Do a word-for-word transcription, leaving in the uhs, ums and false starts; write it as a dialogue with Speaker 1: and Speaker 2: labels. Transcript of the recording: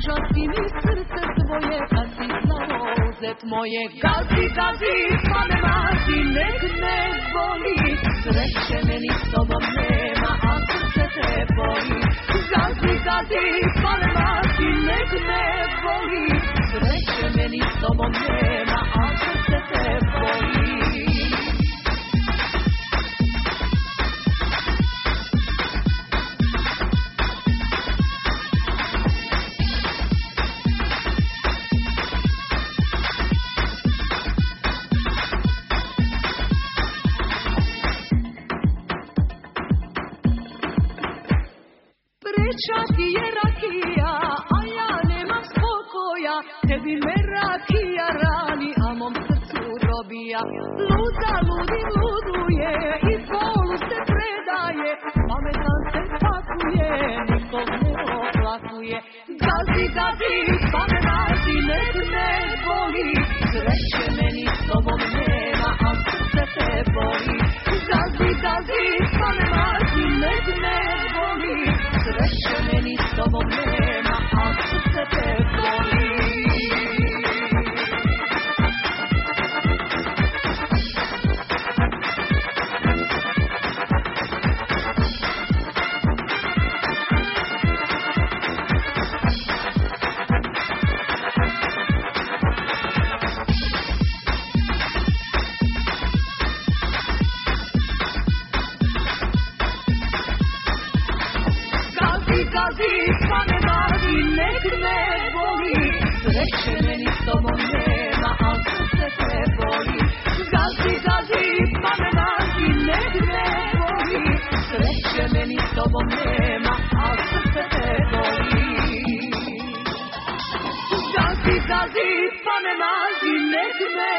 Speaker 1: Prečasti mi srce tvoje kad si znao uzet moje. Gazi, gazi, pa me mazi, nek ne boli. Sreće meni s tobom nema, a srce te boli. Gazi, gazi, pa me mazi, nek ne boli. Sreće meni s tobom nema, a srce te boli. Preča ti je rakija, a ja nemam spokoja. Tebi me rakija rani, a mom srcu robija. Luda ludi luduje i bolu se predaje. Pametan se pakuje, nikog ne oplakuje. Gazi, gazi, pa me mazi, nek ne boli. Sreće meni s tobom nema, a srce te boli. Gazi, gazi, pa me mazi, nek ne boli. Sreće meni s tobom nema, a srce te boli. Gazi, pa me mazi, nek ne boli. Sreće meni s tobom nema, a srce te boli. Gazi, gazi, pa me mazi, nek ne boli. Sreće meni s tobom nema, a srce te boli. Gazi, gazi, pa me mazi, nek ne